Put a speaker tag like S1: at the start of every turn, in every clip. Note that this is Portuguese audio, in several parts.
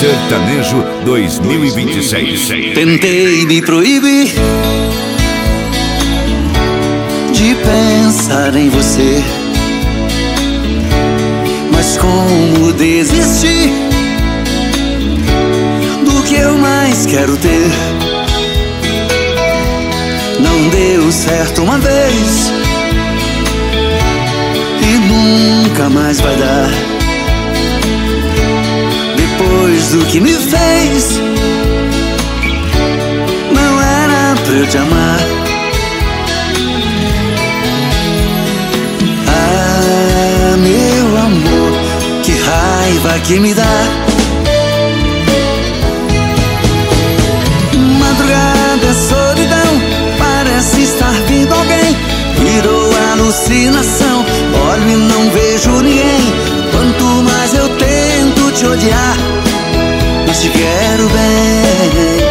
S1: Sertanejo 2026.
S2: Tentei me proibir de pensar em você, mas como desistir do que eu mais quero ter? Não deu certo uma vez e nunca mais vai dar. Depois do que me fez, não era pra eu te amar. Ah, meu amor, que raiva que me dá. Madrugada é solidão, parece estar vindo alguém. Virou alucinação, olho e não vejo ninguém. Quanto mais eu tento te odiar, mas te quero bem.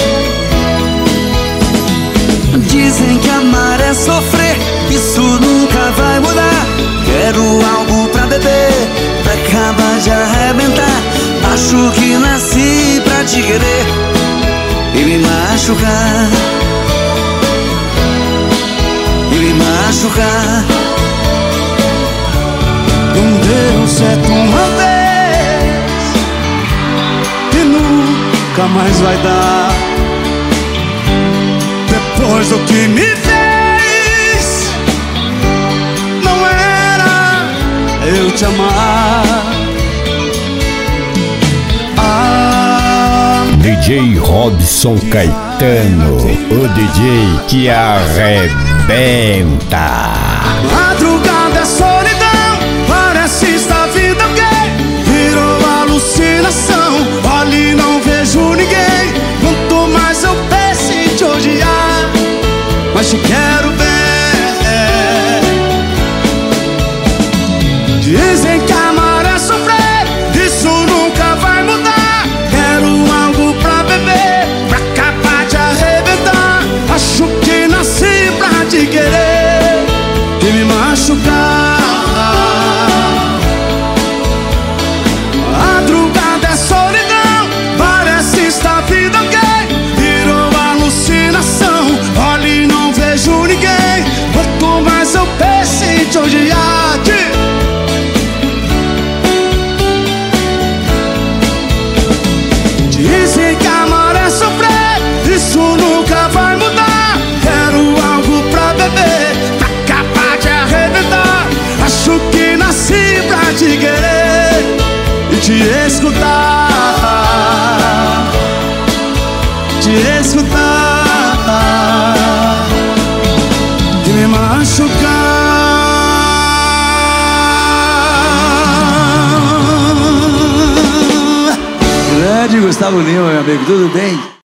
S2: Dizem que amar é sofrer, isso nunca vai mudar. Quero algo pra beber, pra acabar de arrebentar. Acho que nasci pra te querer e me machucar, e me machucar.
S3: Não deu certo uma vez e nunca mais vai dar. Depois do que me fez, não era eu te amar.
S4: DJ Robson Caetano, o DJ que arrebenta.
S3: Madrugada é solidão, parece estar vindo alguém. Virou alucinação, olho e não vejo ninguém. Quanto mais eu penso em te odiar, mas te quero bem. Dizem que amar é sofrer, isso nunca vai mudar. Quero algo pra beber, pra acabar de arrebentar. Acho que nasci pra te querer e me machucar. Madrugada é solidão, parece estar vindo alguém. Virou alucinação, olho e não vejo ninguém. Quanto mais eu penso em te odiar, dizem que amar é sofrer, isso nunca vai mudar. Quero algo pra beber, pra acabar de arrebentar. Acho que nasci pra te querer e te escutar, te escutar e me machucar.
S2: Grande Gustavo Lima, meu amigo, tudo bem?